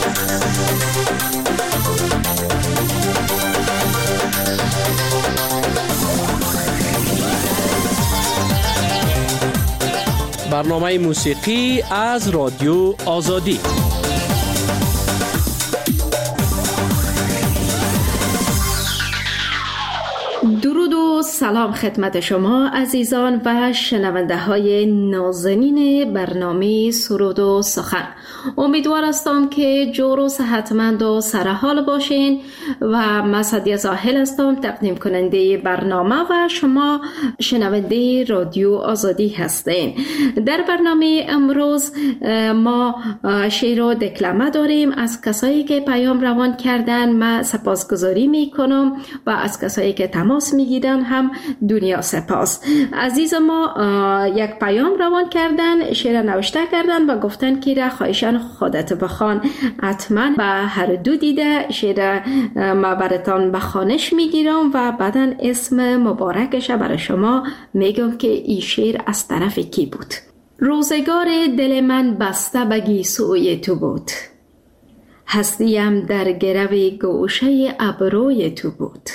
برنامه موسیقی از رادیو آزادی. درود و سلام خدمت شما عزیزان و شنونده های نازنین برنامه سرود و سخن. امیدوار هستم که جور و صحتمند و سرحال باشین و من سعدیه زاهل هستم، تقدیم کننده برنامه و شما شنونده رادیو آزادی هستین. در برنامه امروز ما شعر و دکلمه داریم از کسایی که پیام روان کردن. من سپاسگزاری میکنم و از کسایی که تماس میگیرن هم دنیا سپاس. عزیز ما یک پیام روان کردن، شعر نوشته کردن و گفتن که را خواهشان خودت بخوان. حتما به هر دو دیده شعر ما براتان بخوانش میگیرم و بعدا اسم مبارکش برای شما میگم که این شعر از طرف کی بود. روزگار دل من بسته به گیسوی تو بود، هستیم در گرو گوشه ابروی تو بود.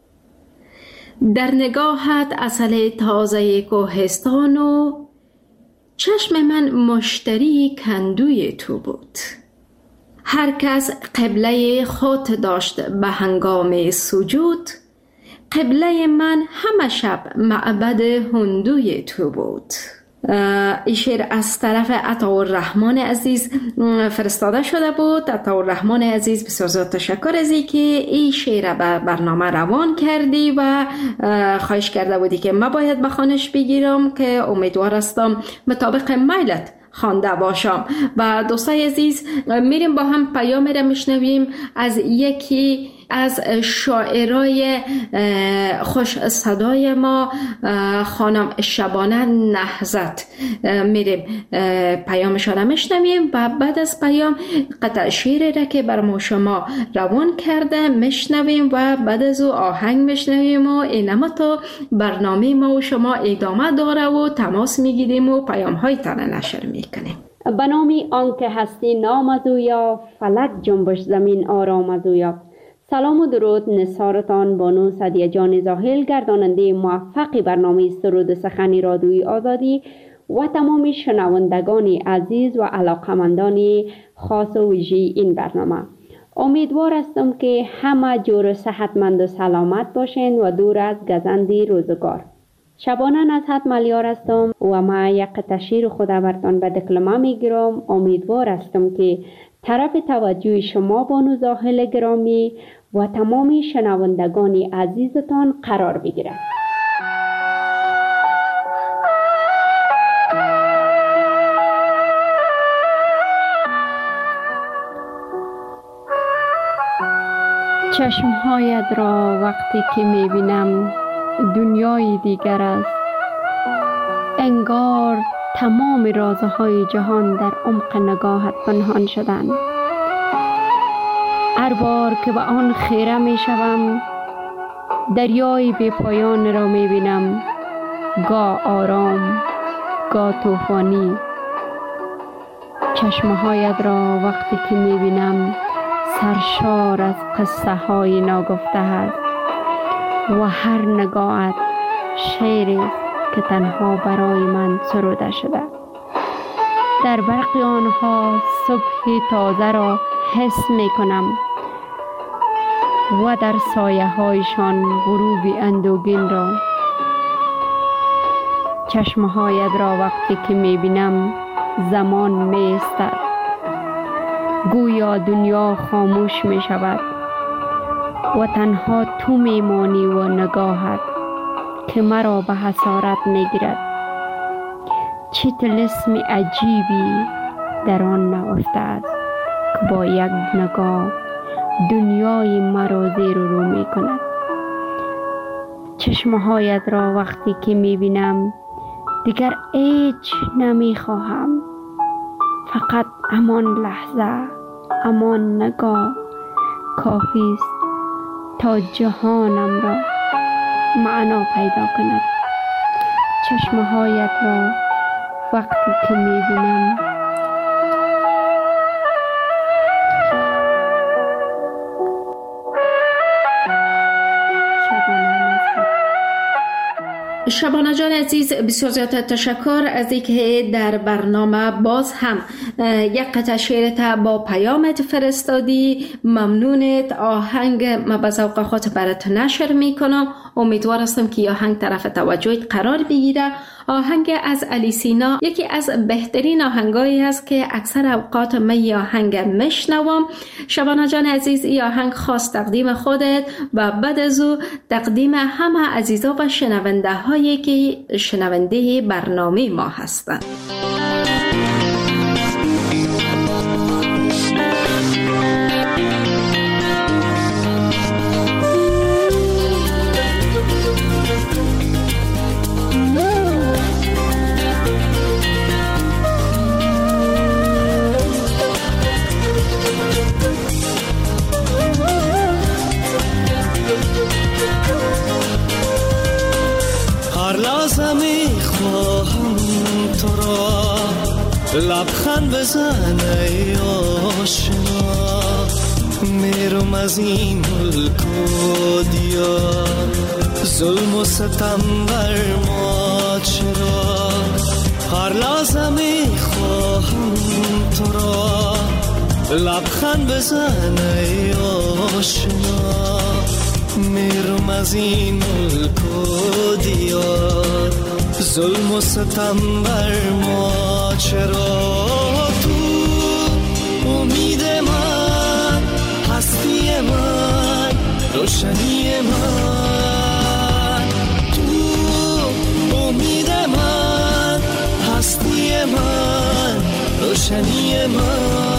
در نگاهت عسل تازه کوهستان و چشم من مشتری کندوی تو بود. هر کس قبله خود داشت به هنگام سجود، قبله من همه شب معبد هندوی تو بود. این شعر از طرف عطاالرحمن عزیز فرستاده شده بود. عطاالرحمن عزیز بسیار زیاد تشکر از این که این شعر به برنامه روان کردی و خواهش کرده بودی که من باید بخوانش بگیرم که امیدوار هستم مطابق میلت خوانده باشم. و دوستای عزیز میریم با هم پیام را میشنویم از یکی از شاعرای خوش صدای ما، خانم شبانه نهضت. میریم پیامشان را میشنویم و بعد از پیام قطع شعری را که بر ما شما روان کرده میشنویم و بعد از او آهنگ میشنویم و اینما تا برنامه ما و شما ادامه داره و تماس میگیریم و پیام های تانه نشر میکنیم. به نام آنکه هستی نام از اویا، فلک جنبش زمین آرام از اویا. سلام و درود نثارتان بانو سعدیه جان زاهل، گرداننده موفق برنامه سرود سخن رادیوی آزادی و تمام شنوندگان عزیز و علاقمندان خاص و ویژه این برنامه. امیدوار هستم که همه جور صحتمند و سلامت باشین و دور از گزند روزگار. شبانه نصحت ملیار هستم و ما یک تشیر خود برتان به دکلمه میگیرم. امیدوار هستم که طرف توجه شما بانو زاهل گرامی و تمام شنوندگان عزیزتان قرار بگیرد. چشمهایت را وقتی که میبینم دنیای دیگر است. انگار تمام رازهای جهان در عمق نگاهت پنهان شدند. هر بار که به آن خیره می شوم دریای بی پایان را می بینم، گاه آرام گاه طوفانی. چشمهایت را وقتی که می بینم سرشار از قصه های ناگفته است و هر نگاهت شعری که تنها برای من سروده شده. در برق آنها صبح تازه را حس می کنم و در سایه هایشان غروب اندوگین را. چشمهایت را وقتی که می بینم زمان می استد، گویا دنیا خاموش می شود و تنها تو می مانی و نگاهت که مرا به حسارت می گیرد. چه طلسم عجیبی در آن نهفته است که با یک نگاه دنیای مرا زیر و رو می کند. چشمهایت را وقتی که می بینم دیگر هیچ نمی خواهم، فقط همان لحظه، همان نگاه کافی است تا جهانم را معنا پیدا کند. چشمهایت را وقتی که می بینم شبانه جان عزیز، بسیار زیاد تشکر از اینکه در برنامه باز هم یک قطعه شعرت با پیامت فرستادی. ممنونت. آهنگ ما به ذوق خود برات نشر میکنم. امیدوار هستم که آهنگ طرف توجهت قرار بگیره. آهنگ از علی سینا یکی از بهترین آهنگایی است که اکثر اوقات من آهنگ میشنوم. شبانه جان عزیز، این آهنگ خاص تقدیم خودت و بعد از او تقدیم همه عزیزا و شنونده هایی که شنونده برنامه ما هستند. لبخند بزن ای آشنا، میرم از این ملک و دیار، ظلم و ستم بر ما چرا؟ هر لحظه میخواهم تو را، لبخند بزن ای آشنا، میرم از این ملک و دیار، ظلم و ستم بر ما چرا؟ تو امید من، هستی من، روشنی من، تو امید من، هستی من، روشنی من.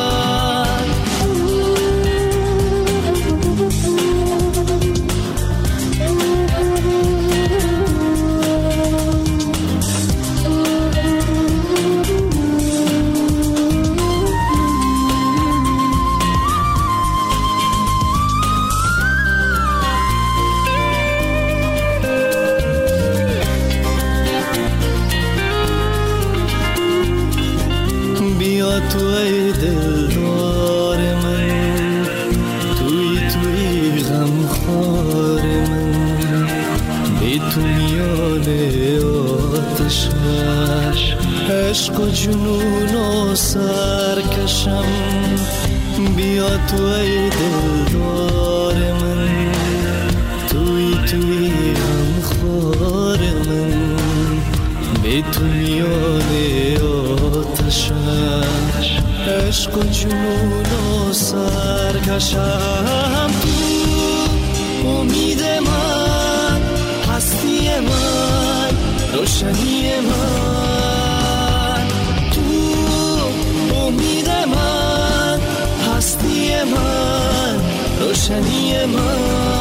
تو ای دلدار من، توی غمخوار من، بی تو میان آتش عشق و جنون و سرکشم. بیا تو ای دلدار من، توی غمخوار من، بی تو میان آتش عشق و جنون و سرکشم. تو امید من، هستی من، روشنی من، تو امید من، هستی من، روشنی من.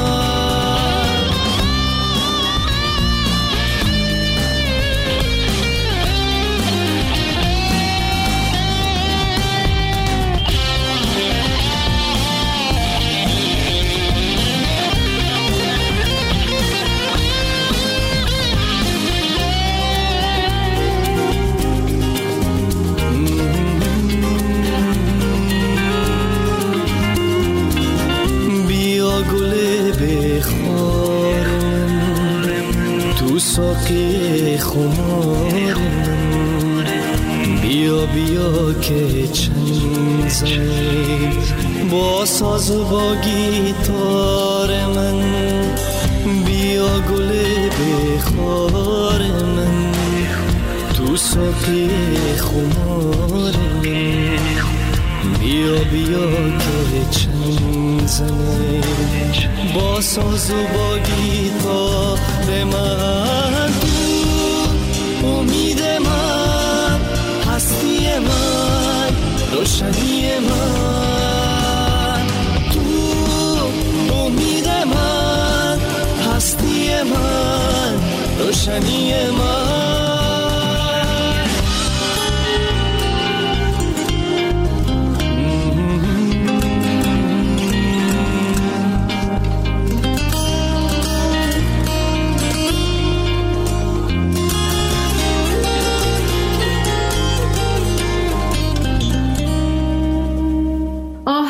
ساقی خمار من، بیا بیا که چنگ زنی با ساز و با گیتار من. بیا گل بخار من، تو ساقی خمار من، بیا بیا که چنگ زنی با ساز و با گیتار من. تو امید من، هستی من، روشنی من، تو امید من، هستی من، روشنی من.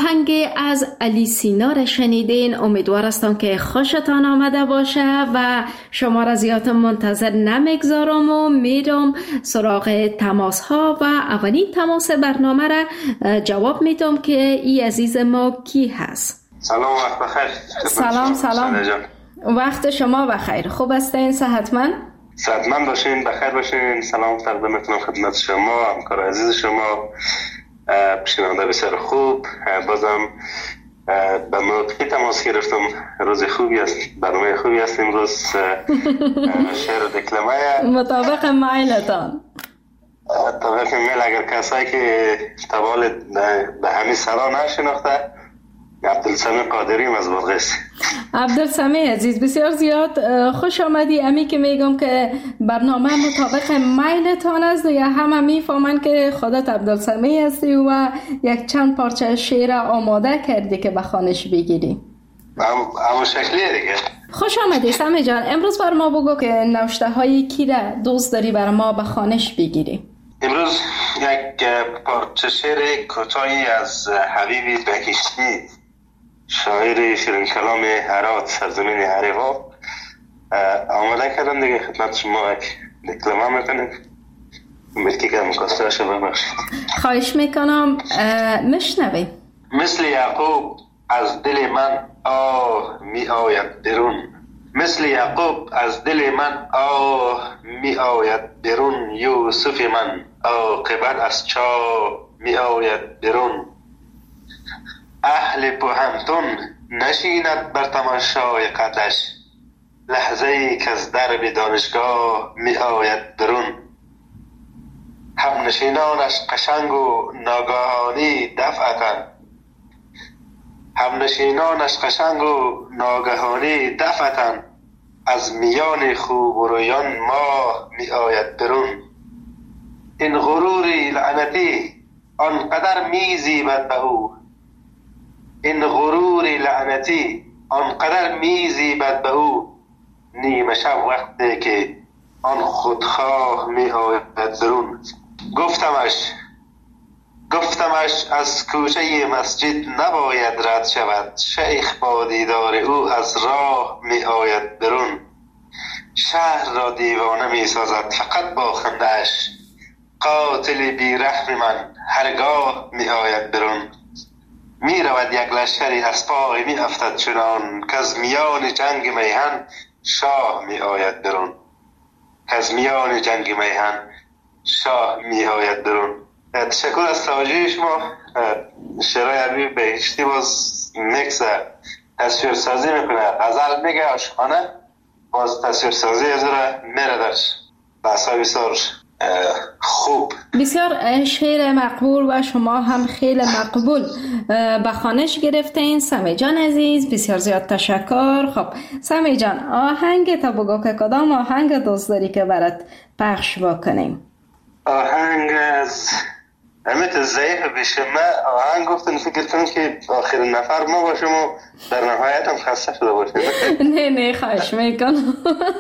آهنگ از علی سینا را شنیدین. امیدوار هستم که خوشتان آمده باشه و شما را زیاد منتظر نمیگذارم و میرم سراغ تماس ها و اولین تماس برنامه را جواب میدم که ای عزیز ما کی هست. سلام، وقت بخیر. سلام وقت شما بخیر. خوب هستین؟ صحتمند باشین، بخیر باشین. سلام تقدیم میکنم خدمت شما، همکار عزیز شما، شنونده بسیار خوب. بازم به موقعی تماس گرفتم. روز خوبی است، برنامه خوبی است امروز. شعر و دکلمه مطابق میلتان. مطابق میل. اگر کسایی که تبال به همین سرا نشناخته، عبدالسمی قادریم از بلغیس. عبدالسمی عزیز، بسیار زیاد خوش آمدی. امی که میگم که برنامه مطابق میلتان است یا همه میفهمن که خودت عبدالسمی هستی و یک چند پارچه شعر آماده کردی که به خوانش بگیری. همون شکلیه دیگه. خوش آمدی سمی جان. امروز بر ما بگو که نوشته های کی را دوست داری بر ما به خوانش بگیری؟ امروز یک پارچه شعر کوتاهی از حبیبی بهشتی، شاعر شیرین کلام هرات، سرزمین هریوا، آماده کردم دیگه. خدمت شما یک دکلمه میکنیم. امید که مقصر شو ببخشید. خواهش میکنم مشنوی. مثل یعقوب از دل من آه می آید درون، مثل یعقوب از دل من آه می آید درون، یوسف من عاقبت از چاه می آید درون. اهل بوهمتون نشیند بر تماشای قدش، لحظه ای که از درب دانشگاه می آید درون. هم نشینانش قشنگ و ناگهانی دفعتن، هم نشینانش قشنگ و ناگهانی دفعتن، از میان خوب و رویان ماه می آید درون. این غروری لعنتی آنقدر می زیبد به او، این غرور لعنتی آنقدر میزیبد به او، نیمه شب وقتی که آن خودخواه می آید درون. گفتمش از کوچه مسجد نباید رد شود، شیخ با دیدار او از راه می آید درون. شهر را دیوانه می سازد فقط با خنده‌اش، قاتل بی رحم من هرگاه می آید درون. می رود یک لشکری از پای می افتد چنان، که از میان جنگ میهن شاه می آید درون، که از میان جنگ میهن شاه می آید درون. تشکر از توجه شما. شعرهای عربی بهشتی باز میکس تصویر سازی میکنه، غزل میگه، عاشقانه، باز تصویر سازی از را میره درش. بحثا بسیار خوب، بسیار شعر مقبول و شما هم خیلی مقبول به خوانش گرفتین. سمی جان عزیز بسیار زیاد تشکر. خب سمی جان، آهنگ تا بگو که کدام آهنگ دوست داری که برات پخش بکنیم؟ آهنگ از امیت ضعیف بشمه. آهنگ گفتن فکر کنم که آخرین نفر ما باشم و در نهایت هم خسته شده باشم. نه خواهش میکنم.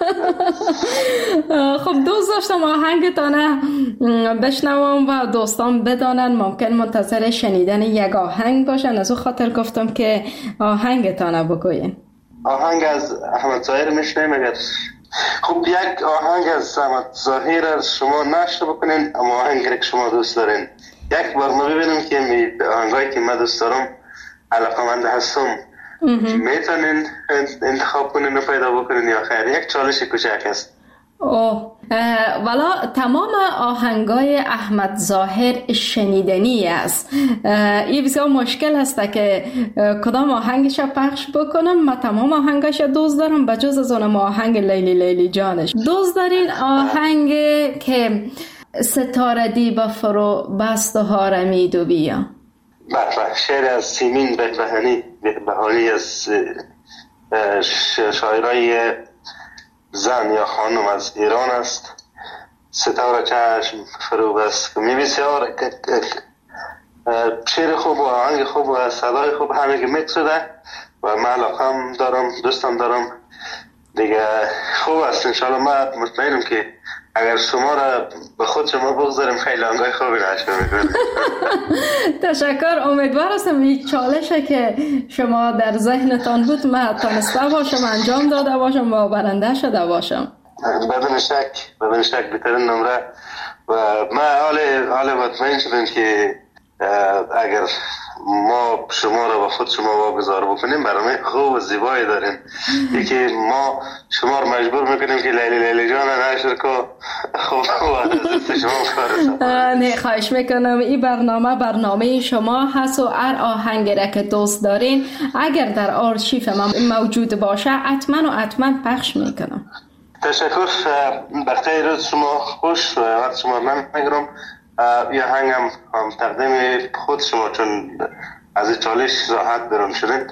خب دوست داشتم آهنگتانه بشنوم و دوستان بدانن، ممکن منتظر شنیدن یک آهنگ باشن، از او خاطر گفتم که آهنگتانه بگوین. آهنگ از احمد ظاهر میشنیم. اگر خب یک آهنگ از احمد ظاهر شما نشته بکنین، اما آهنگی که شما دوست دارین یک بار ما ببینیم که آهنگایی که من دوست دارم علاقمند هستم میتونین انتخاب کنین و پیدا بکنین یا خیر؟ یک چالش کوچک است. والا تمام آهنگای احمد ظاهر شنیدنی است. این بسیار مشکل است که کدام آهنگش پخش بکنم. من تمام آهنگش دوست دارم بجز از اونم آهنگ لیلی لیلی جانش. دوست دارین آهنگ که ستاره دی با فرو بست و هارمید و بیا؟ بله، شعر از سیمین بهانی از شاعرای زن یا خانم از ایران است. ستاره چشم فرو بست می بسیار شعر خوب و آهنگ خوب و صدای خوب همه که میکس شده و من علاقم دارم، دوستم دارم دیگه. خوب است انشاءالله. من مطمئنم که اگر شما را به خود شما بگذاریم خیلی آنگاه خوبی نشون میکنیم. تشکر. امیدوار هستم این چالشه که شما در ذهنتان بود من تانسته باشم انجام داده باشم و برنده شده باشم. بدون شک بهترین نمره و من حال مطمئن شدم که اگر ما شما را با خود شما واگذار بکنیم برنامه خوب و زیبایی داریم. یکی ما شما را مجبور میکنیم که لیلی جان نشر کو خوب شما نه خواهش میکنم. این برنامه شما هست و هر آهنگی را که دوست دارین اگر در آرشیف ما موجود باشه حتما پخش میکنم. تشکر. بخیر روز شما خوش و وقت شما من میگرم. یه هنگم هم تقدیم خود شما چون از این چالش راحت برون شدید.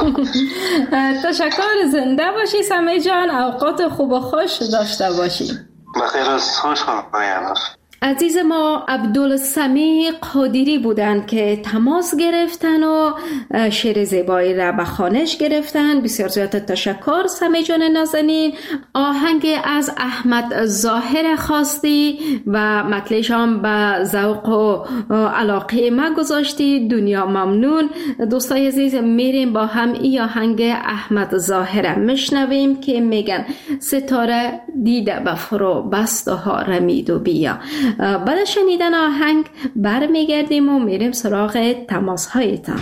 تشکر. زنده باشی سمی جان. اوقات خوب و خوش داشته باشی. بخیر روز خوش کنید. عزیز ما عبدالسمیع قادری بودند که تماس گرفتن و شعر زیبایی را به خوانش گرفتن. بسیار زیاد تشکر سمیع جان نازنین. آهنگ از احمد ظاهر خواستی و مطلعش هم به ذوق و علاقه ما گذاشتی. دنیا ممنون. دوستای عزیز میریم با هم این آهنگ احمد ظاهر میشنویم که میگن ستاره دیده به فرو بست و ها رمید و بیا. بعد شنیدن آهنگ برمیگردیم و میریم سراغ تماس هایتان.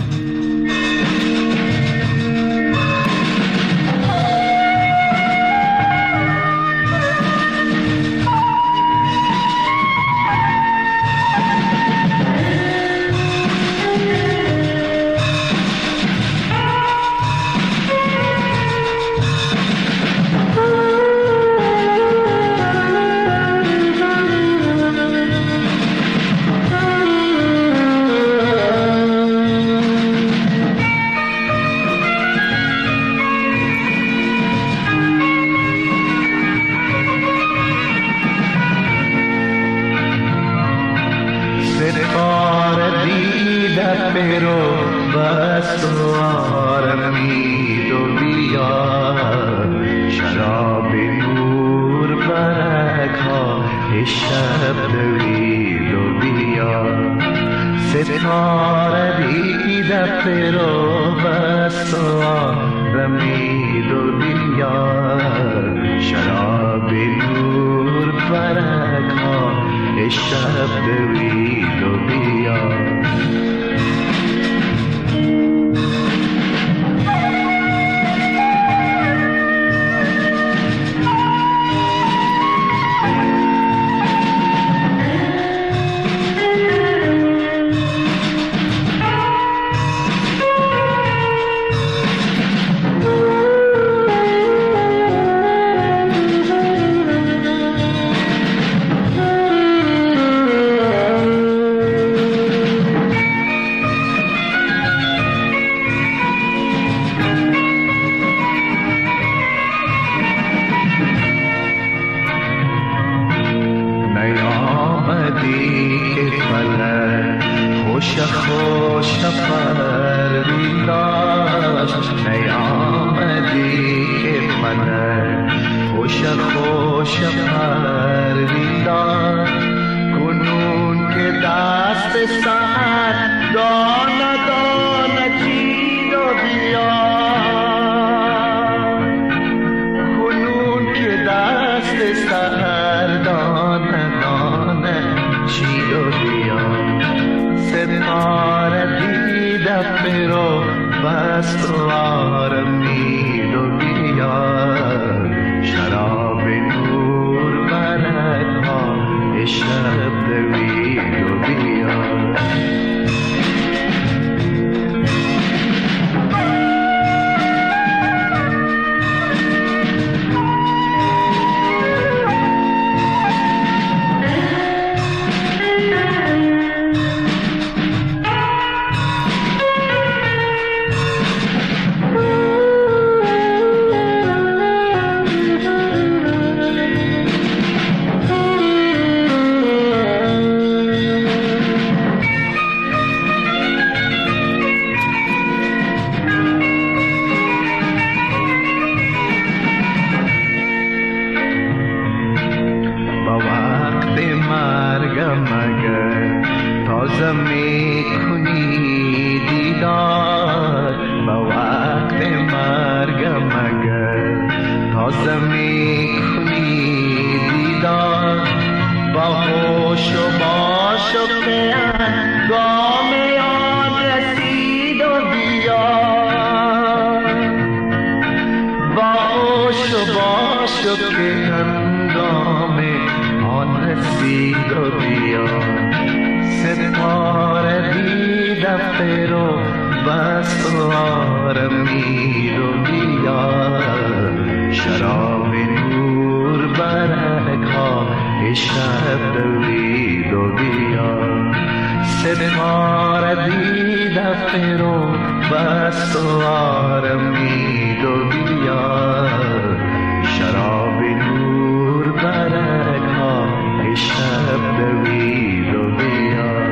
بس تو آرمید و بیا شراب نور برک ها شب دوید و بیا ستاره دیده فرو بس تو آرمید و بیا شراب نور برک ها شب دوید و بیا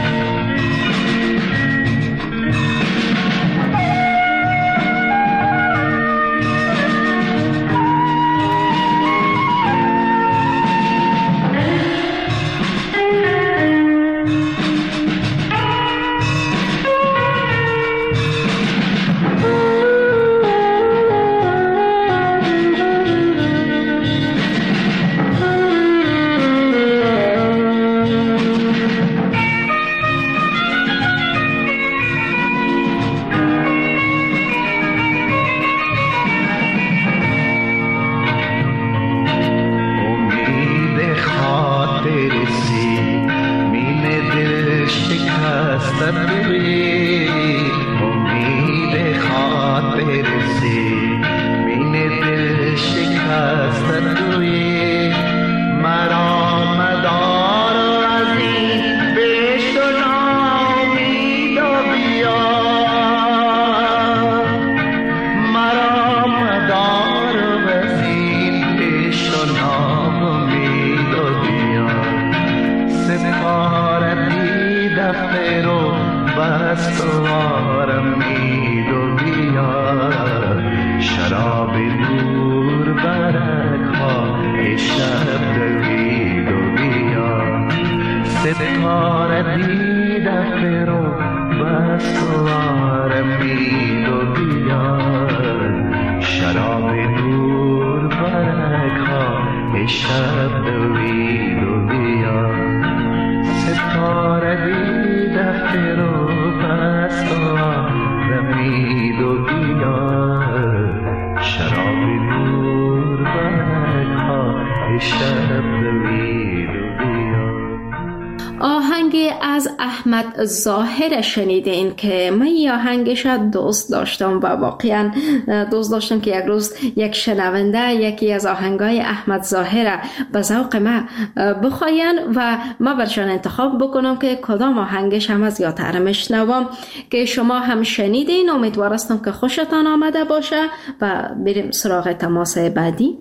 آهنگ از احمد ظاهر شنیدین که من این آهنگش دوست داشتم و واقعا دوست داشتم که یک روز یک شنونده یکی از آهنگای احمد ظاهر به ذوق من بخواین و من برشان انتخاب بکنم که کدام آهنگش هم از یادتر میشنوم که شما هم شنیدین. امیدوارستم که خوشتان آمده باشه و بریم سراغ تماس بعدی.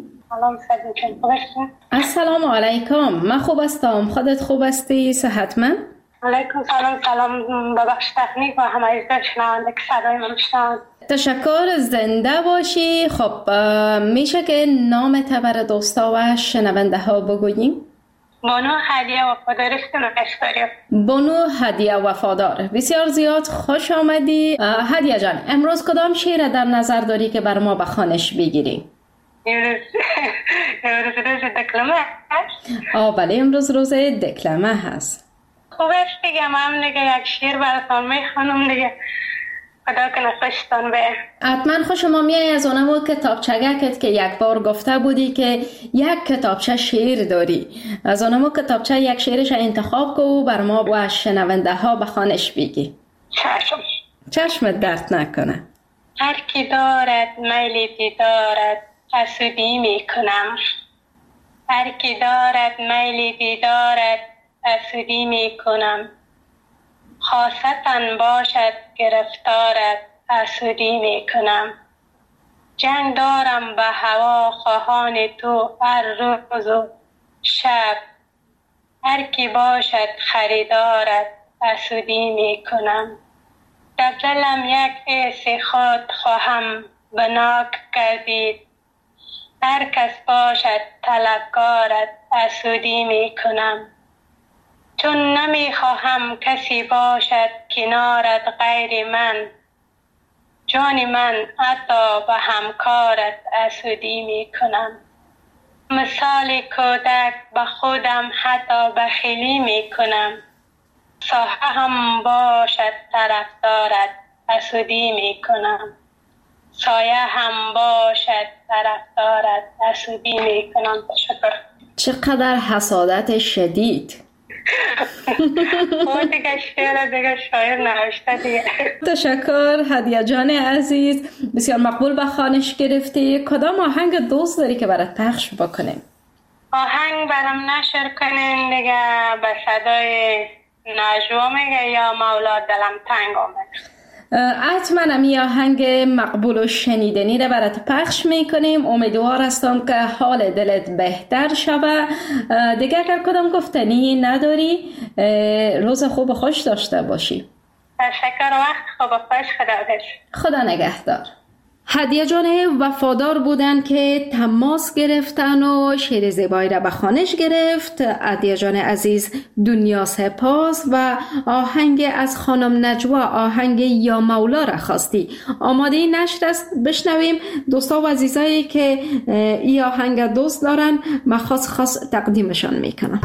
السلام علیکم. من خوب هستم، خودت خوب هستی؟ صحتمند؟ علیکم سلام ببخش تکنیک و همه از شنونده که صدای من شنوند. تشکر، زنده باشی. خب میشه که نامت برای دوستا و شنونده ها بگوییم؟ بانو هدیه وفادار است. بانو هدیه وفادار، بسیار زیاد خوش آمدی. هدیه جان، امروز کدام شعر در نظر داری که بر ما بخوانش بگیری؟ امروز روز دکلمه هست؟ بله امروز روز دکلمه هست. خوبش دیگه، من دیگه یک شعر براتون میخوانم دیگه، خدا کنه خوشتان به. حتما خوشم میای از اونمو کتابچگکت که یک بار گفته بودی که یک کتابچه شعر داری، از اونمو کتابچه یک شعرش انتخاب کو بر ما و شنونده ها بخوانش بگی. چشمت درد نکنه. هر کی دارد میل دیدارت حسودی میکنم، هر کی دارد میل دیدارت حسودی میکنم، خاصتاً باشد گرفتارت حسودی میکنم. جنگ دارم به هوا خواهان تو هر روز و شب، هر کی باشد خریدارت حسودی میکنم. در دلم یک حس خود خواهم بناک کردید، هر کس باشد طلبکارت حسودی میکنم. چون نمیخواهم کسی باشد کنارت غیر من، جان من حتی به همکارت حسودی میکنم. مثال کودک به خودم حتی بخیلی میکنم، ساحه هم باشد طرفدارت حسودی میکنم، سایه هم باشد طرفدارت حسودی میکنم. تشکر. چقدر حسادت شدید. خود دیگه شعر دیگه شاعر نوشته دیگه. تشکر هدیه جان عزیز، بسیار مقبول به خوانش گرفتی. کدام آهنگ دوست داری که برات پخش بکنیم؟ آهنگ برام نشر کنین دیگه، به صدای نجوا میگه یا مولا دلم تنگ آمد. حتما می آهنگ مقبول و شنیدنی را برات پخش میکنیم. امیدوار هستم که حال دلت بهتر شوه. دیگه اگر کدام گفتنی نداری، روز خوب و خوش داشته باشی. تشکر، وقت خوب و خوش، خدا نگهدار. هدیه جان وفادار بودن که تماس گرفتن و شعر زیبایی را به خوانش گرفت. هدیه جان عزیز دنیا سپاس و آهنگ از خانم نجوا، آهنگ یا مولا را خواستی. آماده نشر است، بشنویم. دوستا و عزیزایی که این آهنگ دوست دارن من خاص تقدیمشان میکنم.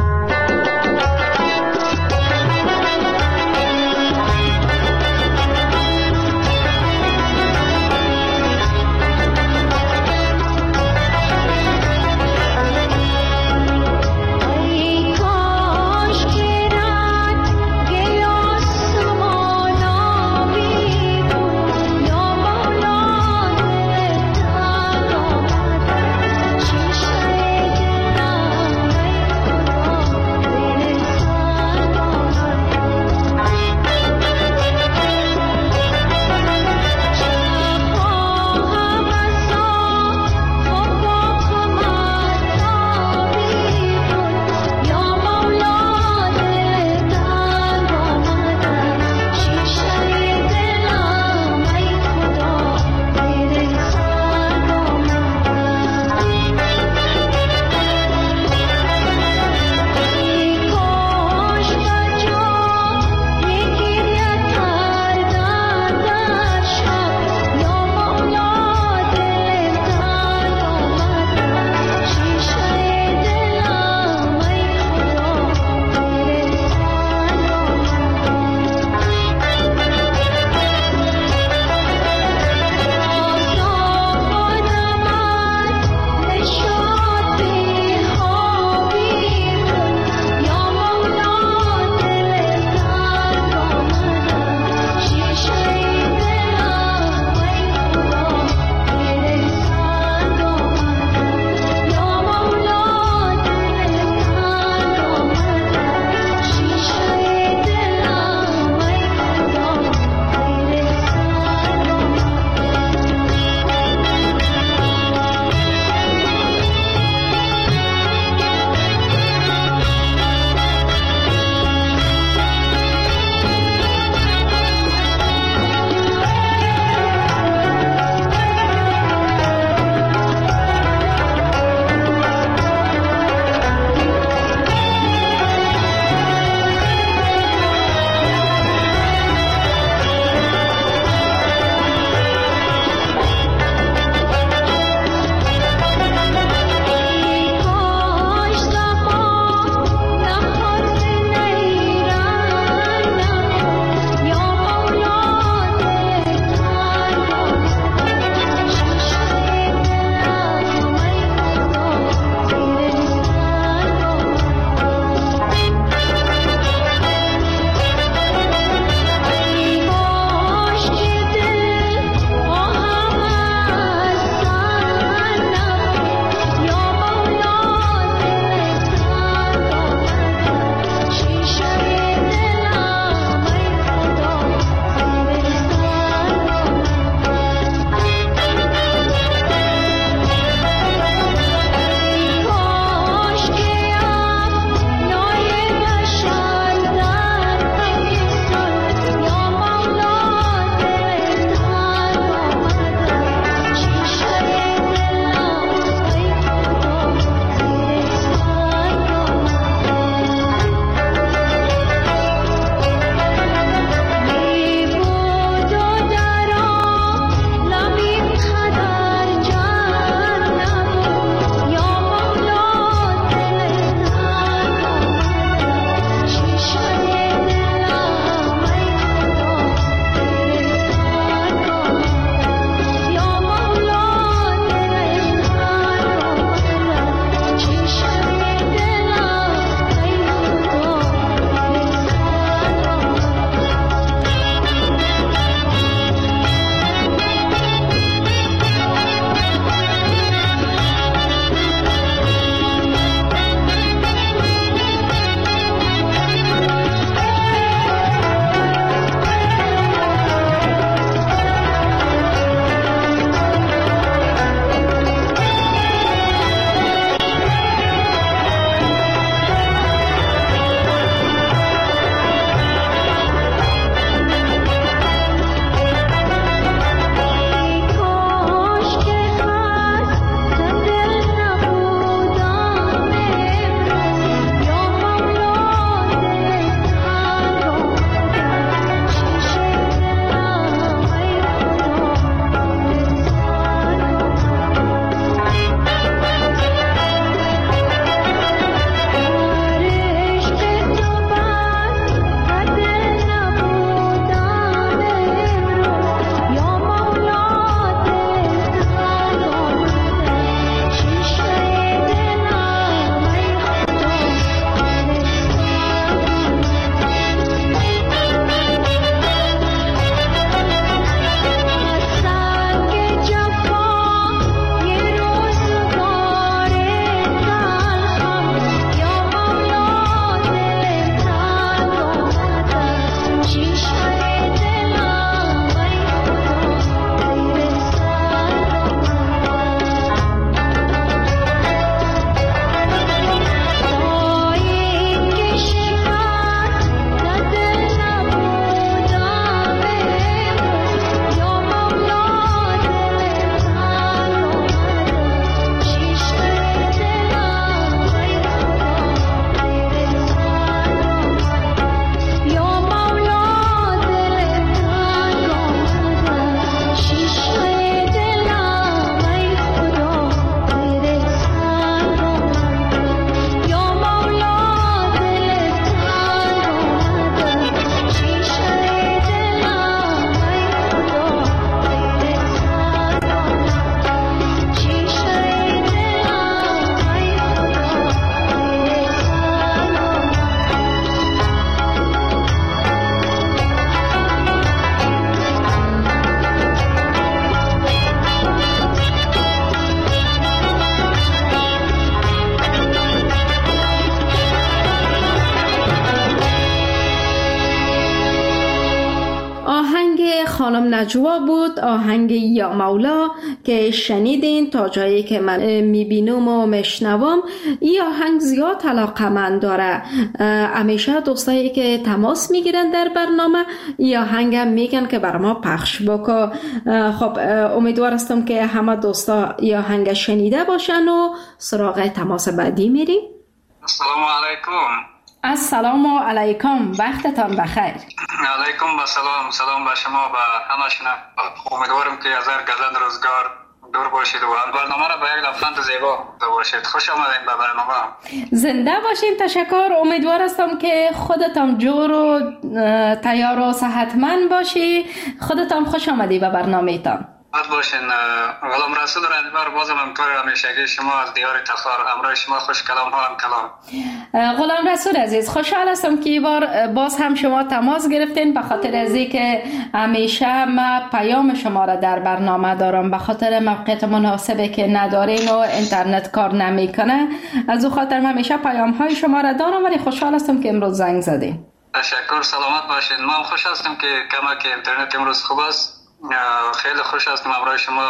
خانم نجوا بود. آهنگ یا مولا که شنیدین تا جایی که من میبینم و میشنوم این آهنگ زیاد علاقمند داره. همیشه دوستایی که تماس میگیرن در برنامه این آهنگ هم میگن که بر ما پخش بکن. خب امیدوار هستم که همه دوستا این آهنگ شنیده باشن و سراغ تماس بعدی میریم. السلام علیکم. السلام علیکم، وقتتان بخیر. علیکم السلام. سلام به شما و همه شما. امیدوارم که از هر گزند روزگار دور باشید و برنامه را به یک لبخند زیبا باشید. خوش آمدید به برنامه. زنده باشین. تشکر. امیدوار هستم که خودتان جور و تیار و صحتمند باشی. خودتان خوش آمدی به برنامه تان. باشین. غلام رسول رنجبر بازم همطور همیشگی شما از دیار تخار. امروز شما خوش کلام ها هم کلام. غلام رسول عزیز، خوشحال هستم که این بار باز هم شما تماس گرفتین، به خاطر ازی که همیشه ما پیام شما را در برنامه دارم. به خاطر موقعیت مناسبی که ندارین و اینترنت کار نمیکنه، از او خاطر من همیشه پیام های شما را دارم، ولی خوشحال هستم که امروز زنگ زدین. تشکر. سلامت باشین. من خوش هستم که کمک اینترنت امروز خوب است. خیلی خوش هستم امروز شما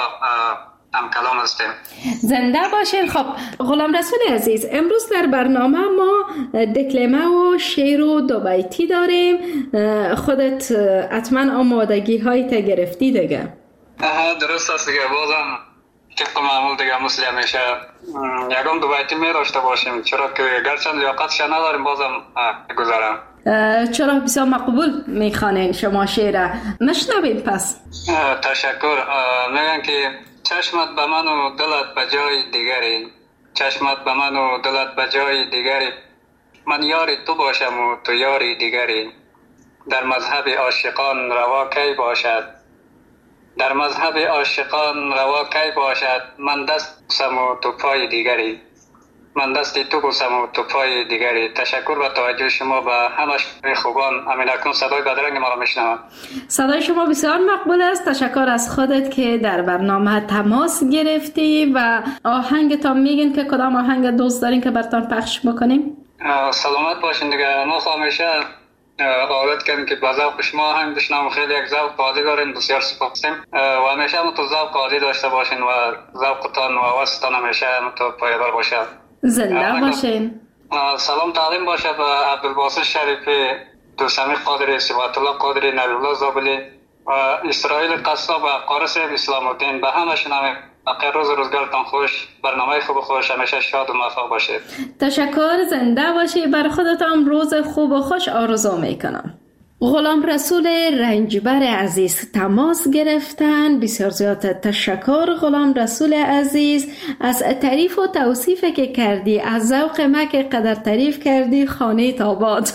هم کلام هستیم. زنده باشین. خب غلام رسول عزیز، امروز در برنامه ما دکلمه و شعر و دو بیتی داریم. خودت حتما آمادگی های تا گرفتی دیگه؟ درست است دیگه. بازم طبق معمول دیگه مثل همیشه یکم دو بیتی می داشته باشیم، چرا که گرچند لیاقتش نداریم بازم گذارم. چرا بسیار مقبول میخوانین شما شعر. مشنوید پس. تشکر. میگن که چشمت به من و دلت به جای دیگری، چشمت به من و دلت به جای دیگری، من یاری تو باشم و تو یاری دیگری، در مذهب عاشقان روا کی باشد، در مذهب عاشقان روا کی باشد، من دست بوسم و تو پای دیگری، من دستی تو بوسم و تو پای دیگری. تشکر به توجه شما به همه خوبان. امین اکنون صدای بدرنگ ما را میشنوم. صدای شما بسیار مقبول است. تشکر از خودت که در برنامه تماس گرفتی و آهنگتان میگین که کدام آهنگ دوست دارین که براتون پخش بکنیم؟ سلامت باشین دیگه. ما همیشه عادت کردیم که به ذوق شما آهنگ بشنویم. خیلی یک ذوق عالی دارین. بسیار سپاسیم و همیشه هم تو ذوق عالی داشته باشین و ذوقتان و حواستان همیشه هم تو پایدار باشه. زنده باشین. سلام تعلیم باشه به عبدالباسط شریفی، دوسمی قادری، صفات الله قادری، نبی الله زابلی و اسرائیل قصاب و قارس اسلام الدین. به همه شنویم. بقیه روز روزگارتان خوش، برنامه خوب خوش، همیشه شاد و موفق باشید. تشکر. زنده باشید. بر خودتان روز خوب و خوش آرزو میکنم. غلام رسول رنجبر عزیز تماس گرفتن. بسیار زیاد تشکر غلام رسول عزیز از تعریف و توصیف که کردی، از ذوق ما که قدر تعریف کردی خانه تاباد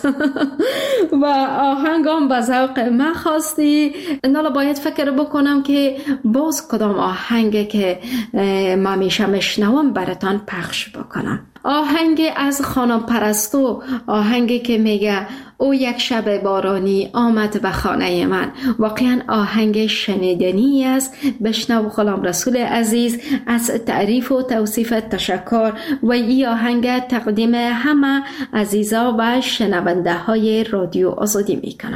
و آهنگام به ذوق ما خواستی. نالا باید فکر بکنم که باز کدام آهنگ که ما میشه مشنوم براتان پخش بکنم. آهنگ از خانم پرستو، آهنگی که میگه او یک شب بارانی آمد به خانه من. واقعا آهنگ شنیدنی است. بشنو غلام رسول عزیز. از تعریف و توصیف تشکر و این آهنگ تقدیم همه عزیزا و شنونده های رادیو آزادی میکنم.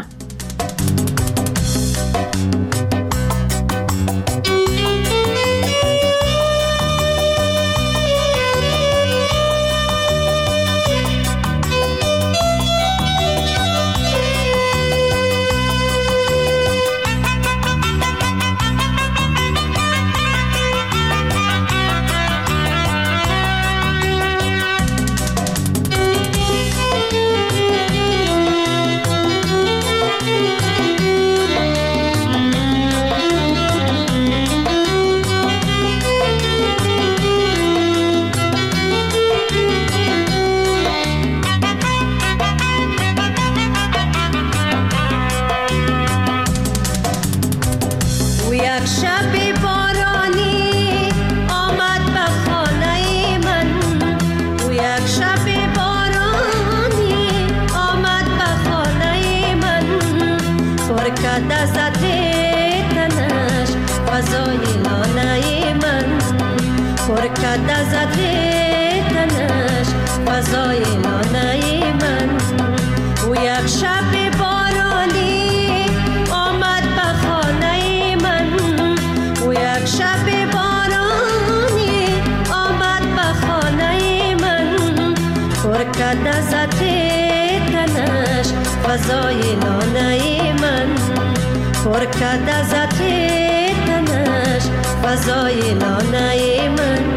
شب بارانی آمد به خانه فضای لانه من پر کرد از عطر تنش فضای لانه من.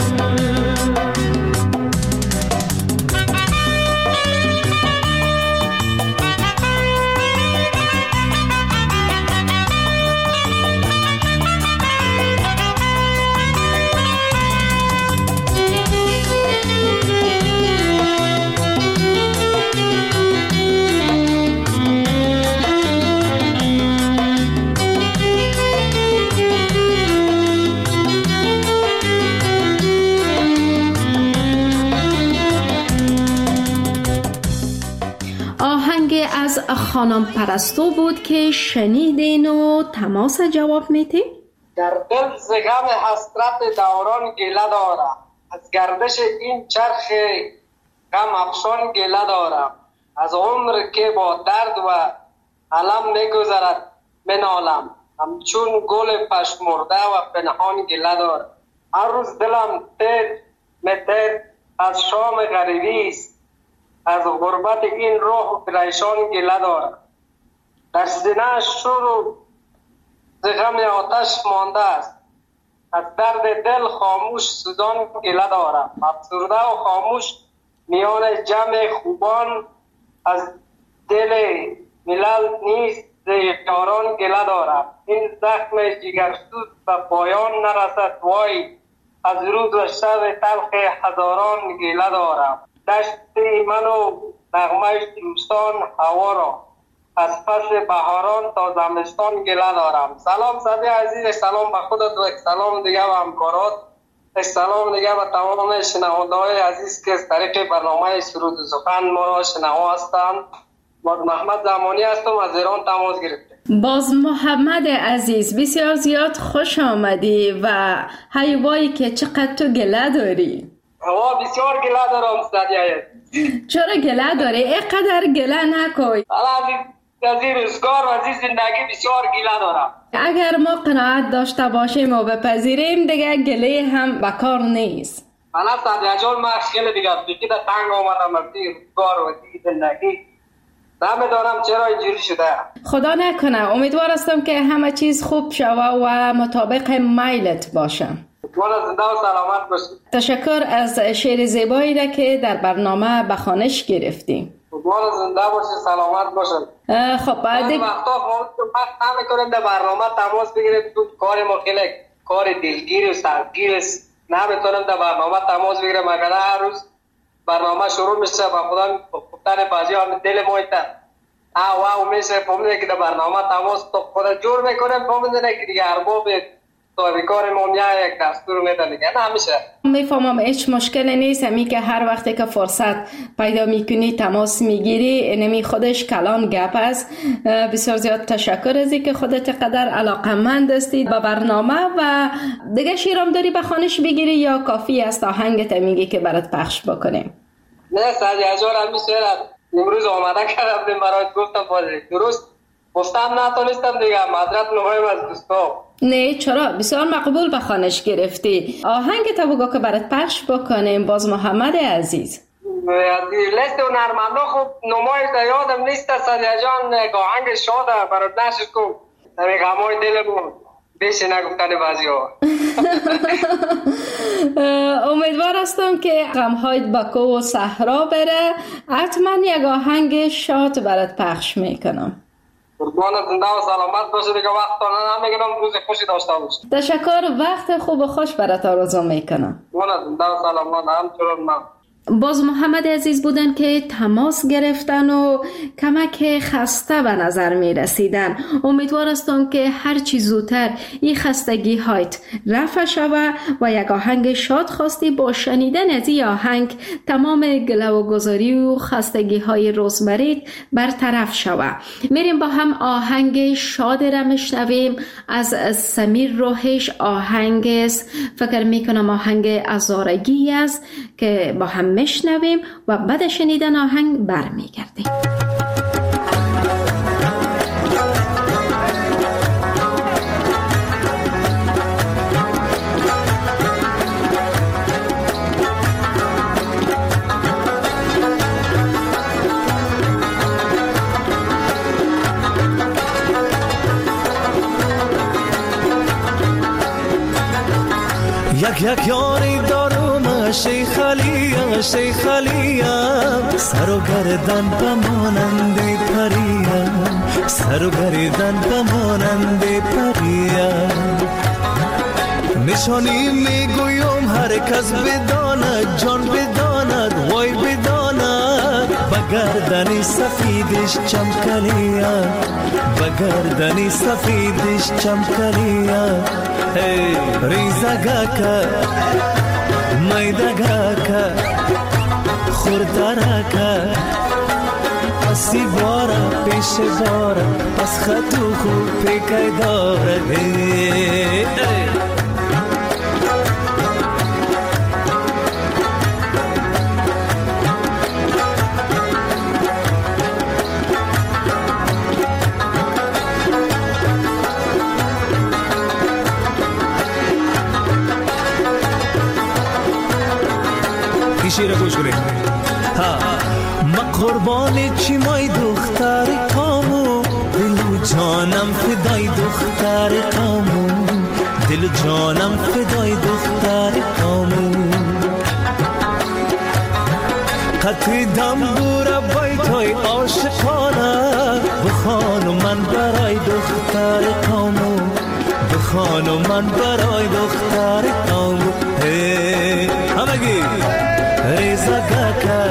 از خانم پرستو بود که شنیدین و تماس جواب میتین؟ در دل ز غم حسرت دوران گله دارم، از گردش این چرخ غم افشان گله دارم، از عمر که با درد و علم میگذرد منالم، همچون گل پشمرده و پنهان گله دارم. هر روز دلم تیر از شام غریبی است، از غربت این روح پریشان گله دارم. در سینه شور ز غم آتش مانده است، از درد دل خاموش سوزان گله دارم. افسرده و خاموش میان جمع خوبان، از دل ملل نیست ز یاران گله دارم. این زخم جگرسوز به پایان نرسد وای، از روز و شب تلخ هزاران گله دارم. دشت من و نغمه دوستان هوا را، از فصل بهاران تا زمستان گله دارم. سلام صدی عزیز، سلام به خودت و سلام دیگه به همکارات، سلام دیگه به تمام شنونده‌های عزیز که از طریق برنامه سرود و سخن ما را شنوا هستند. محمد زمانی هستم، از ایران تماس گرفتم. باز محمد عزیز بسیار زیاد خوش آمدی و حیوایی که چقدر تو گله داری. بسیار گله دارم صدیه. چرا گله داری؟ اینقدر گله نکن. از این روزگار و از این زندگی بسیار گله دارم. اگر ما قناعت داشته باشیم و بپذیریم دیگه گله هم بکار نیست. من صدیه جان من خیلی دیگه بگیده تنگ آمدم از این روزگار و از این زندگی. نمیدانم چرا اینجوری شده. خدا نکنه، امیدوار هستم که همه چیز خوب شوه و مطابق میلت باشه. والا زنده و سلامت باشید. تشکر از شعر زیبایی را که در برنامه به خوانش گرفتیم. والا زنده باشید، سلامت باشید. خب بعد وقتا وقت نمی‌کنیم در برنامه تماس بگیریم، تو کار ما خیلی کار دلگیر و سختگیر است، نمی‌تونیم در برنامه تماس بگیریم. اگر هر روز برنامه شروع میشه با خودم گفتن بازی هم دل ما ایت او میشه فهمیده که در برنامه تماس تو خود جور میکنیم، فهمیده که دیگه ارباب صاحب کار ما یک دستور میدن دیگه نمیشه. میفهمم هیچ مشکلی نیست، همین که هر وقتی که فرصت پیدا میکنی تماس میگیری، نمی خودش کلان گپ است. بسیار زیاد تشکر از اینکه خودت قدر علاقمند هستی به برنامه. و دیگه شیرام داری به خوانش بگیری یا کافی است آهنگت میگی که برات پخش بکنیم؟ نه صدی هزار هم میشه. امروز آمده کردم برات گفتم بازی درست گفتم نتونستم دیگه، معذرت میخوایم از دوستا. نه چرا، بسیار مقبول به خوانش گرفتی. آهنگت بگو که برات پخش بکنیم. باز محمد عزیز لیست و نرمنده خوب نمایش یادم نیست. صدی جان آهنگ شاده برات نشد کن همین غمای دلمون بیشی نگفتن بعضی ها. امیدوار هستم که غم‌هایت با کو و صحرا بره. حتما یک آهنگ شاد برات پخش میکنم. قربانت زنده و سلامت باشه دیگه. وقت نمیگیرم، روز خوشی داشته باشه. تشکر، وقت خوب و خوش برات آرزو میکنم. قربانت زنده و سلامت. همچنان من. باز محمد عزیز بودن که تماس گرفتن و کمک خسته به نظر می رسیدن. امیدوار هستم که هر چی زودتر این خستگی هایت رفع شوه و یک آهنگ شاد خواستی با شنیدن از این آهنگ تمام گله و گذاری و خستگی های روزمره برطرف شوه. میریم با هم آهنگ شاد را میشنویم از سمیر روحش. آهنگ است، فکر میکنم آهنگ ازارگی است که با هم میشنویم و بعد شنیدن آهنگ برمیگردیم. یک یک یاری دارم شیخ علیم سر و گردن بمانند پریم سر و گردن بمانند پریم نشانی میگویم هر کس بداند جان بداند وای بداند بگردنی سفیدش چمکنیم بگردنی سفیدش چمکنیم ریزگاکا میدگاکا خوردرکا پسی بارا پیش بارا پس خطو خوب پیکای داره شیر گوش کنید ما قربان چی مای دختر کامو دل و جانم فدای دختر کامو دل و جانم فدای دختر کامو قطعی دنبور بیتای عاشقانه بخوانو من برای دختر کامو بخوانو من برای دختر کامو همگی ریزگاکا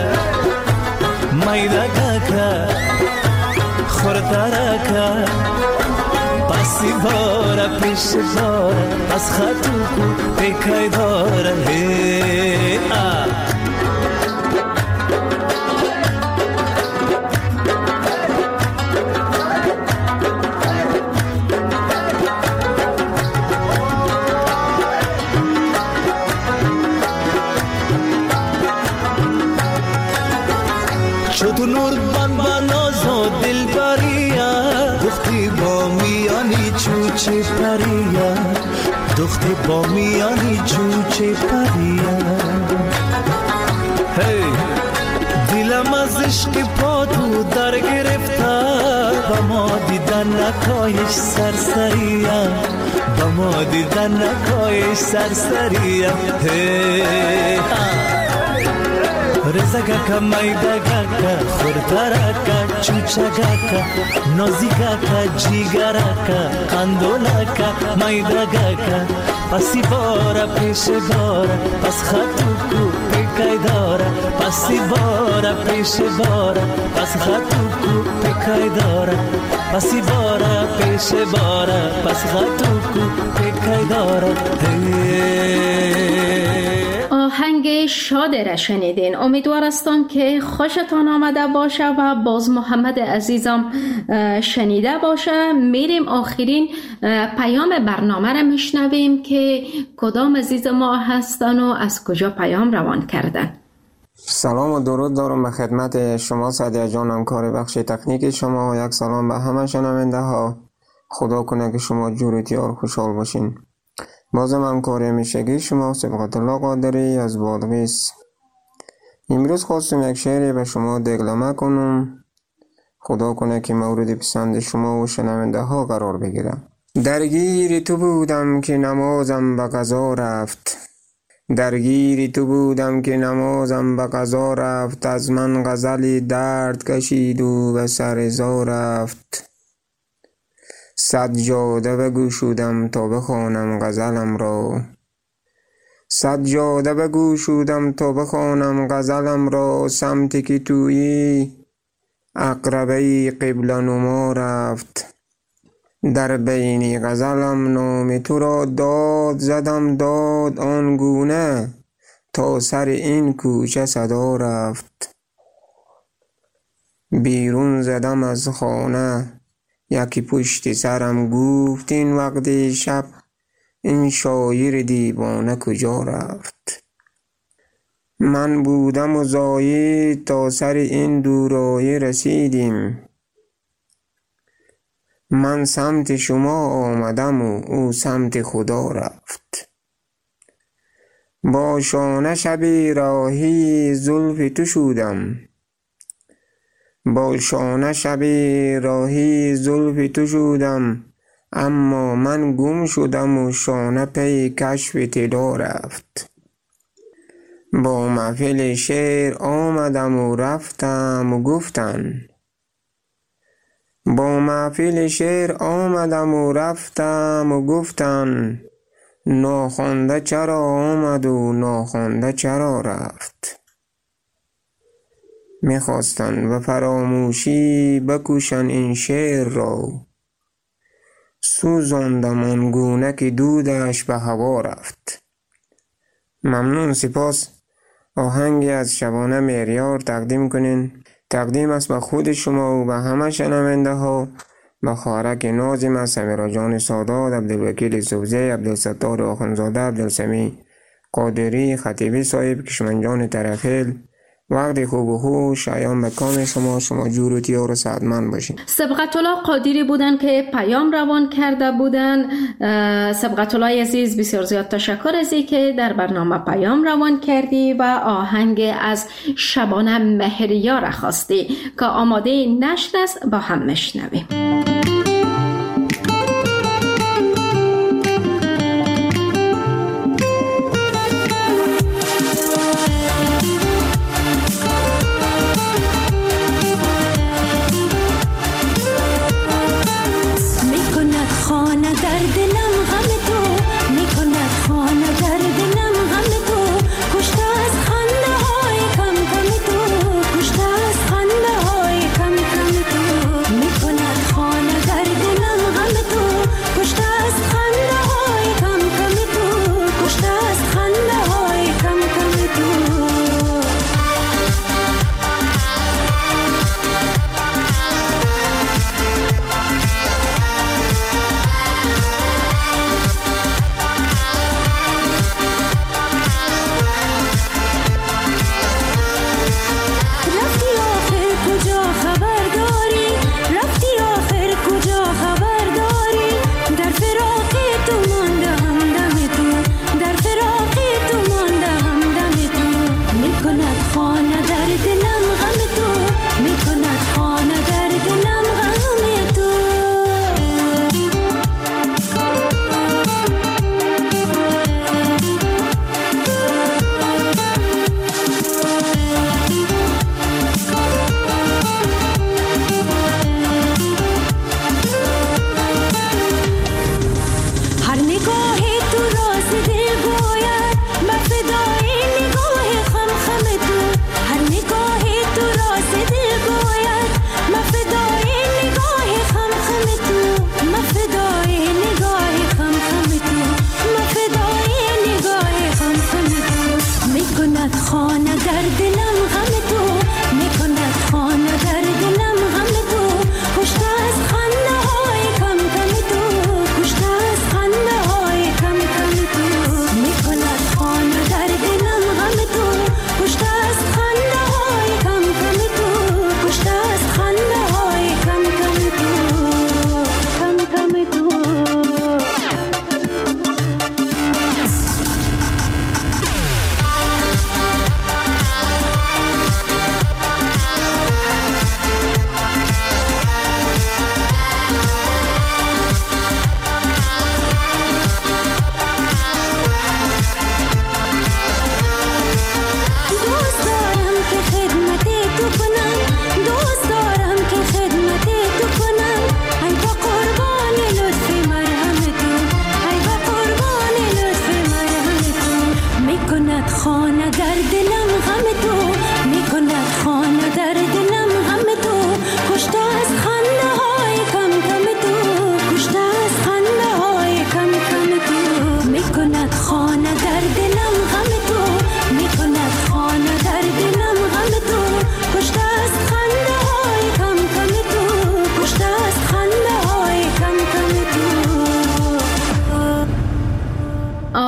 میدگاکا خوردرکا پسی بارا پیش بارا از خطو کو پیکای داره تو نور بان بانازو دل بریا دختی با میانی چوچه پریا دختی با میانی چوچه پریا دلم از عشق پا تو در گرفته با ما دیدن نکایش سرسریا با ما دیدن نکایش سرسریا رزگاکا میدگاکا خوردرکا چوچگاکا نازیگاکا جیگراکا قندولاکا میدگاکا پسی بارا پیش بارا پس خطو کو پیکای دارا پسی بارا پیش بارا پس خطو کو پیکای دارا پسی بارا پیش بارا پس خطو کو پیکای دارا آهنگ شاد را شنیدین. امیدوار هستم که خوشتان آمده باشه و باز محمد عزیزم شنیده باشه. میریم آخرین پیام برنامه را میشنویم که کدام عزیز ما هستن و از کجا پیام روان کردن. سلام و درود دارم به خدمت شما سعدیه جان، همکار بخش تکنیک شما، و یک سلام به همه شنونده ها. خدا کنه که شما جورتیار خوشحال باشین. بازم همکار همیشگی شما سبقت الله قادری از بادغیس. امروز خواستم یک شعری به شما دگلمه کنم. خدا کنه که مورد پسند شما و شنونده ها قرار بگیره. درگیر تو بودم که نمازم به قضا رفت، درگیر تو بودم که نمازم به قضا رفت، از من غزلی درد کشید و به سر زا رفت. سجاده بگشودم تا بخوانم غزلم را، سجاده بگشودم تا بخوانم غزلم را، سمتی که تویی اقربه قبله نما رفت. در بین غزلم نام تو را داد زدم داد آنگونه، تا سر این کوچه صدا رفت. بیرون زدم از خانه یکی پشت سرم گفت این وقت شب این شاعر دیوانه کجا رفت. من بودم و زاید تا سر این دورایه رسیدیم، من سمت شما آمدم و او سمت خدا رفت. با شانه شبی راهی زلف تو شدم، با شانه شبی راهی زلف تو شدم، اما من گم شدم و شانه پی کشف طلا رفت. با محفل شعر آمدم و رفتم و گفتن، با محفل شعر آمدم و رفتم و گفتن، ناخوانده چرا آمد و ناخوانده چرا رفت. میخواستن و فراموشی بکوشن این شعر را، سوزاندم آنگونه که دودش به هوا رفت. ممنون، سپاس. آهنگی از شبانه مهریار تقدیم کنین. تقدیم است به خود شما و به همه شنونده ها، به خواهرک نازم، سمیرا جان سادات، عبدالوکیل سوزی، عبدالستار آخوندزاده، عبدالسمیع قادری، خطیبی صاحب، کشمنجان طرفیل. وقت خوب و خوش ایام به کام شما جور و تیار و سعدمند باشین. سبقت الله قادری بودن که پیام روان کرده بودن. سبقت الله عزیز، بسیار زیاد تشکر از این که در برنامه پیام روان کردی و آهنگ از شبانه مهریار خواستی که آماده نشر است، با هم مشنویم.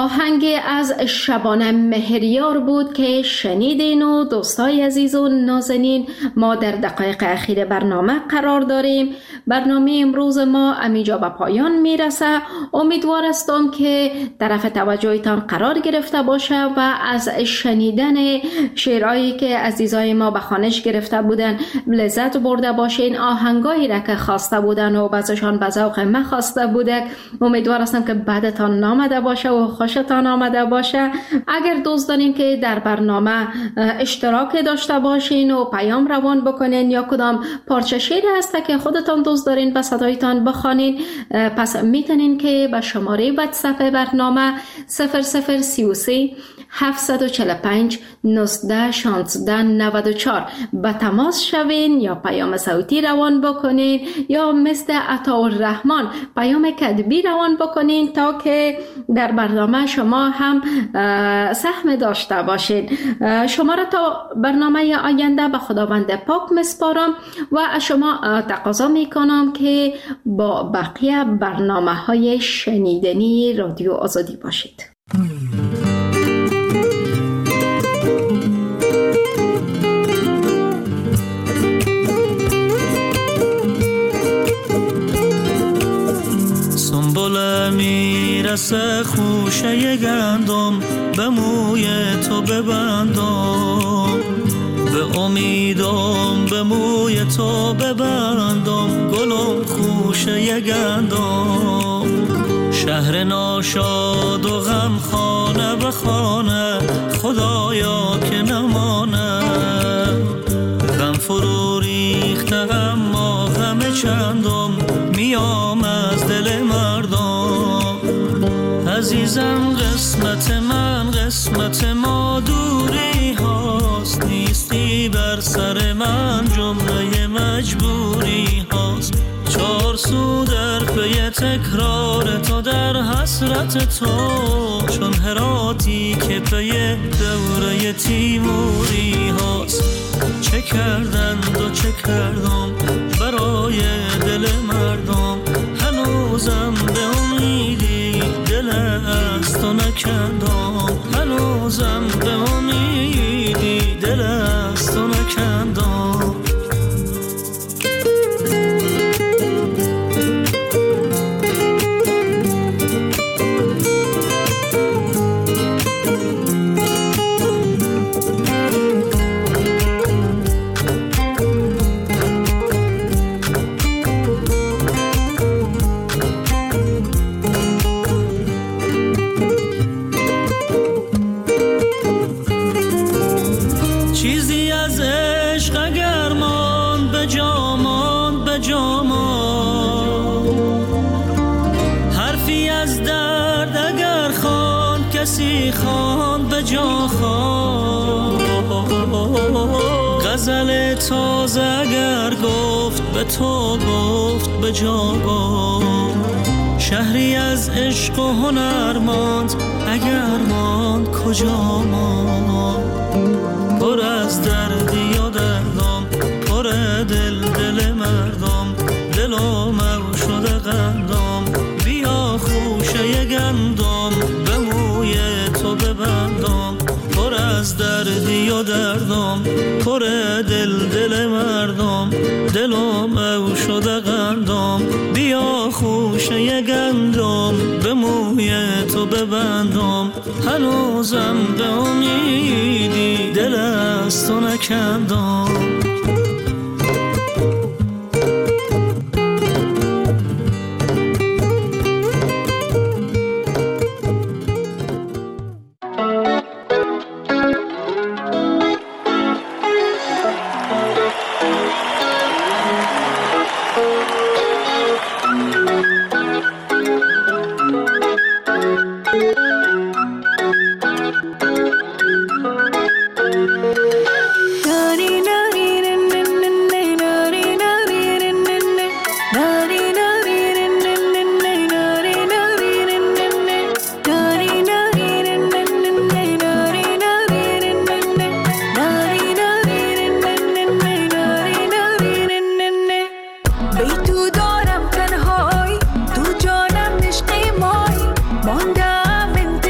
آهنگ از شبانه مهریار بود که شنیدین و دوستای عزیز و نازنین، ما در دقایق اخیر برنامه قرار داریم. برنامه امروز ما امیجا به پایان میرسه. امیدوار هستم که طرف توجهتان قرار گرفته باشه و از شنیدن شعرهایی که عزیزای ما به خوانش گرفته بودن لذت برده باشین. آهنگایی را که خواسته بودن و بعضشان به ذوق من خواسته بوده، امیدوار هستم که بعدتان نامده باشه و خوشتان آمده باشه. اگر دوست دارین که در برنامه اشتراک داشته باشین و پیام روان بکنین یا کدام پارچه شعر هسته که خودتان دوست دارین به صدایتان بخوانین، پس میتونین که به شماره واتساپ برنامه 0033 745 19 16 94 به تماس شوین یا پیام صوتی روان بکنین یا مثل عطاالرحمن پیام کتبی روان بکنین تا که در برنامه شما هم سهم داشته باشین. شما را تا برنامه آینده به خداوند پاک مسپارم و شما تقاضا میکنم که با بقیه برنامه های شنیدنی رادیو آزادی باشید. میرسه خوشه گندم به موی تو ببندم، به امیدم به موی تو ببندم، گلم خوشه گندم. شهر ناشاد و غم خانه به خانه، خدایا که نمانه. غم فرو ریخته اما غم چندم، میام از دل مردم. عزیزم قسمت من قسمت ما دوری هاست، نیستی بر سر من جمله مجبوری هاست. چار سو در پی تکرار تو در حسرت تو، چون هراتی که پی دوره تیموری هاست. چه کردند و چه کردم برای دل مردم، هنوزم به امیدی دل از تو نکندم، هنوزم به امیدی دل از تو نکندم. غزل تازه اگر گفت به تو گفت به جا گفت. شهری از عشق و هنر ماند اگر ماند کجا ماند. پر از دردی و دردم، پر دل مردم، دلم او شده قندم. بیا خوشه گندم به موی تو ببندم، پر از دردی و دردم، پر دل مردم، دلم او شده قندم. بیا خوشه گندم به موی تو ببندم، هنوزم به امیدی دل از تو نکندم. ماندم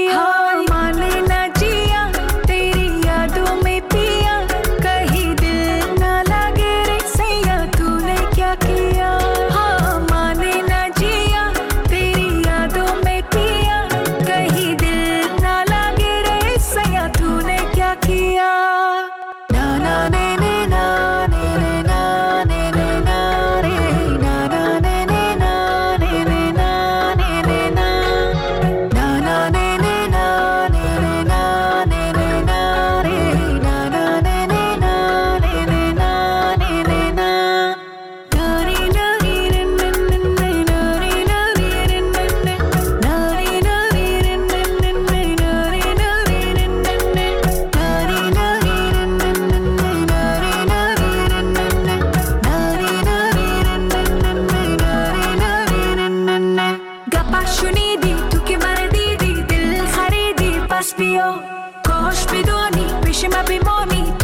किया, माने ना जिया तेरी यादों में पिया, कहीं दिल ना लगे रे सैया तूने क्या किया। हाँ माने ना जिया तेरी यादों में पिया, कहीं दिल ना लगे रे सैया तूने क्या किया। ना ना ने ने ना ने ने ना ने ने ना रे ना ना ने ने ना ने ने ना ने ने ना ना ना ने ने ना ने ने ना ने ने ना रे ना ना ने ने ना ने ने ना ने ने ना नारी नारी रन रन नारी नारी रन रन नारी नारी रन रन नारी नारी रन रन नारी नारी रन रन नारी नारी रन रन नारी नारी रन रन गप्पा شنیدی تو که من دیدی دل خریدی پس بیا کاش بدانی پیش من بمانی